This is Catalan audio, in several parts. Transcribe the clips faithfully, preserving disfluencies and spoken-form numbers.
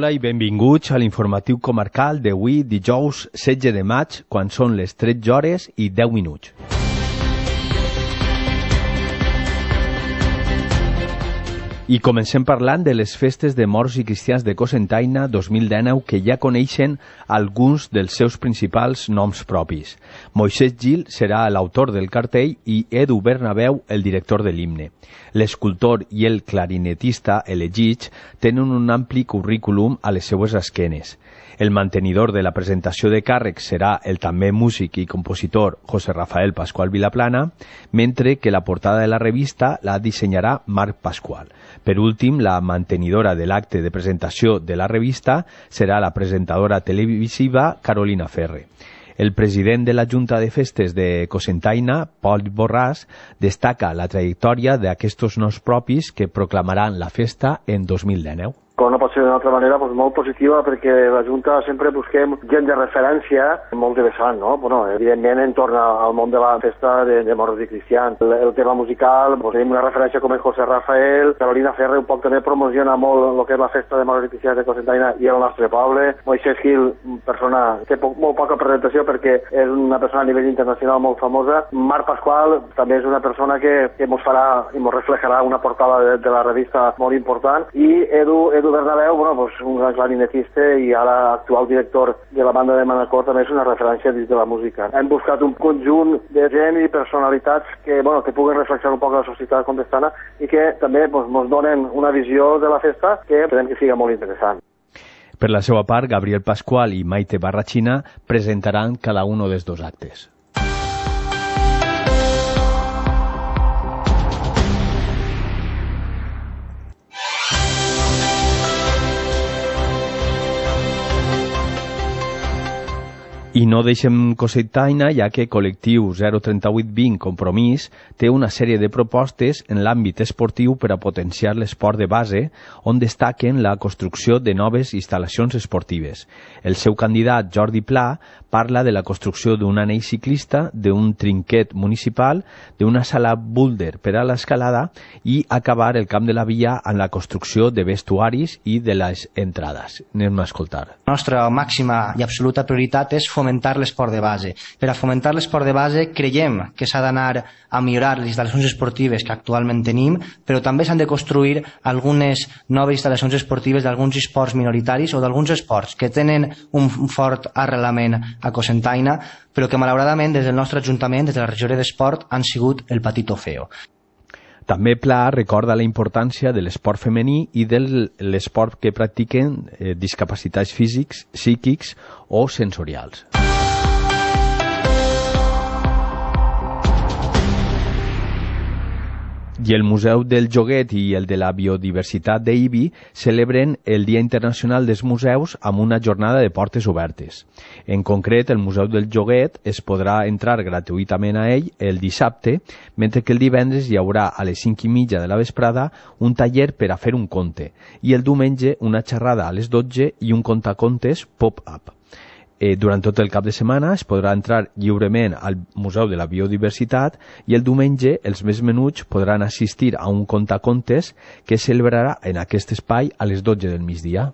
Hola i benvinguts a l'informatiu comarcal d'avui, dijous setze de maig, quan són les tretze hores i deu minuts. I comencem parlant de les festes de morts i cristians de Cocentaina dos mil dinou, que ja coneixen alguns dels seus principals noms propis. Moisès Gil serà l'autor del cartell i Edu Bernabeu el director de l'himne. L'escultor i el clarinetista elegits tenen un ampli currículum a les seues esquenes. El mantenidor de la presentació de càrrecs serà el també músic i compositor José Rafael Pascual Vilaplana, mentre que la portada de la revista la dissenyarà Marc Pascual. Per últim, la mantenidora de l'acte de presentació de la revista serà la presentadora televisiva Carolina Ferre. El president de la Junta de Festes de Cocentaina, Pol Borràs, destaca la trajectòria d'aquests noms propis que proclamaran la festa en dos mil dinou. Com no pot ser d'una altra manera, doncs molt positiva, perquè la Junta sempre busquem gent de referència molt interessant, no? Bueno, evidentment, entorn al món de la festa de, de morts i cristians. El, el tema musical, doncs, tenim una referència com el José Rafael, Carolina Ferre un poc també promociona molt el que és la festa de morts i cristians de Cocentaina i el nostre poble. Moisès Gil, persona que té poc, molt poca presentació perquè és una persona a nivell internacional molt famosa. Marc Pascual també és una persona que, que mos farà i mos reflejarà una portada de, de la revista molt important. I Edu, Edu Bernabeu, bueno, pues un gran clarinetista i ara actual director de la banda de Manacor, també és una referència dins de la música. Hem buscat un conjunt de gent i personalitats que, bueno, que puguen reflexionar un poc la societat contestana i que també pues, nos donen una visió de la festa que creiem que sigui molt interessant. Per la seva part, Gabriel Pascual i Maite Barrachina presentaran cada un dels dos actes. I no deixem Cocentaina, ja que Col·lectiu zero trenta vuit vint Compromís té una sèrie de propostes en l'àmbit esportiu per a potenciar l'esport de base, on destaquen la construcció de noves instal·lacions esportives. El seu candidat, Jordi Pla, parla de la construcció d'un anell ciclista, d'un trinquet municipal, d'una sala boulder per a l'escalada i acabar el camp de la via amb la construcció de vestuaris i de les entrades. Anem a escoltar. La nostra màxima i absoluta prioritat és fomentar l'esport de base. Per a fomentar l'esport de base creiem que s'ha d'anar a millorar les instal·lacions esportives que actualment tenim, però també s'han de construir algunes noves instal·lacions esportives d'alguns esports minoritaris o d'alguns esports que tenen un fort arrelament a Cocentaina, però que malauradament des del nostre Ajuntament, des de la regió d'esport, han sigut el patito feo. També Pla recorda la importància de l'esport femení i de l'esport que practiquen eh, discapacitats físics, psíquics o sensorials. I el Museu del Joguet i el de la Biodiversitat d'Ibi celebren el Dia Internacional dels Museus amb una jornada de portes obertes. En concret, el Museu del Joguet es podrà entrar gratuïtament a ell el dissabte, mentre que el divendres hi haurà a les cinc i mitja de la vesprada un taller per a fer un conte i el diumenge una xerrada a les dotze i un contacontes pop-up. Eh, durant tot el cap de setmana es podrà entrar lliurement al Museu de la Biodiversitat i el diumenge els més menuts podran assistir a un contacontes que es celebrarà en aquest espai a les dotze del migdia.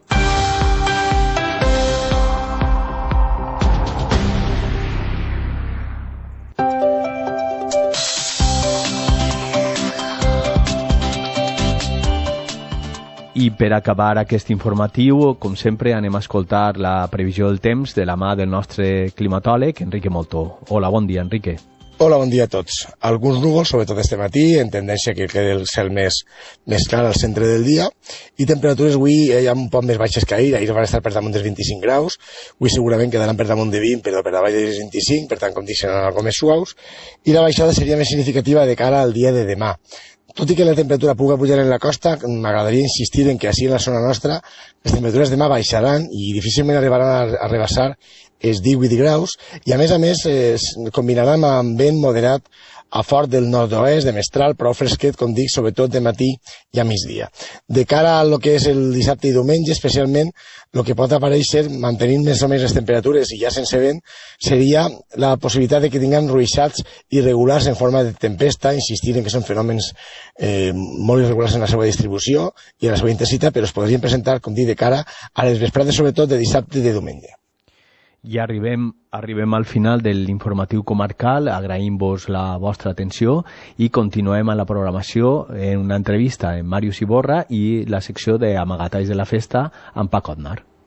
I per acabar aquest informatiu, com sempre, anem a escoltar la previsió del temps de la mà del nostre climatòleg, Enrique Moltó. Hola, bon dia, Enrique. Hola, bon dia a tots. Alguns núvols, sobretot este matí, en tendència que quedi el cel més, més clar al centre del dia, i temperatures avui hi ha un poc més baixes que ahir. Ahir van estar per damunt dels vint-i-cinc graus, avui segurament quedaran per damunt de vint, però per davall dels vint-i-cinc, per tant condicionaran algo més suaus, i la baixada seria més significativa de cara al dia de demà. Tot i que la temperatura pugui pujar en la costa, m'agradaria insistir en que així en la zona nostra les temperatures demà baixaran i difícilment arribaran a, a rebassar és divuit graus, i a més a més eh, combinarà amb vent moderat a fort del nord-oest, de mestral, prou fresquet, com dic, sobretot de matí i a migdia. De cara a lo que és el dissabte i diumenge, especialment, el que pot aparèixer, mantenint més o més les temperatures i ja sense vent, seria la possibilitat de que tinguem ruixats irregulars en forma de tempesta, insistir en que són fenòmens eh, molt irregulars en la seva distribució i en la seva intensitat, però es podrien presentar, com dic, de cara a les vesprades, sobretot de dissabte i de diumenge. I arribem, arribem al final de l'informatiu comarcal, agraïm-vos la vostra atenció i continuem a la programació en una entrevista amb Màrius Iborra i la secció d'Amagatalls de la Festa amb Paco Aznar.